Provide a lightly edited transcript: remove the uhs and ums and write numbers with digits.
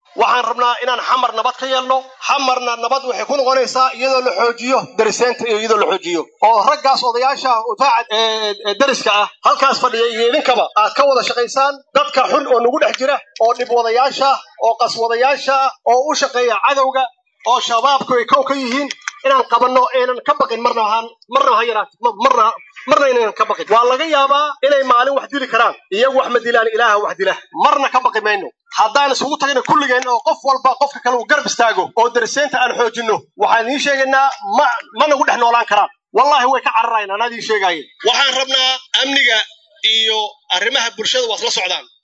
waxaan rabnaa inaan xamar nabad ka yeelno xamarna nabad waxay ku noqonaysaa iyadoo la xoojiyo dariseenta iyo iyadoo la xoojiyo oo raggaas odayaasha utaaca dariska ah halkaas fadhiya iyo idinkaba aad ka wada shaqaysaan dadka xun oo nagu dhex jira oo dhib wadayaasha oo qaswadayaasha oo u shaqeeya cadowga oo shabaabku ay kow ka yihiin inaan qabanno aynan ka baqin marna ha yaraat marna inaynan ka baqin waa laga yaabaa inay maalin wax dili karaan iyagu wax ma dilaan ilaaha wax dila marna ka baqi mayno haddaan isugu tagno kulligeen oo qof walba qofka kale uu garab istaago oo dariseenta aan xoojinno waxaan idiin sheegaynaa ma nagu dhex noolaan karaan wallahi way ka cararayaan anaa idiin sheegaaye waxaan rabnaa amniga iyo arrimaha bulshada waa isla socdaan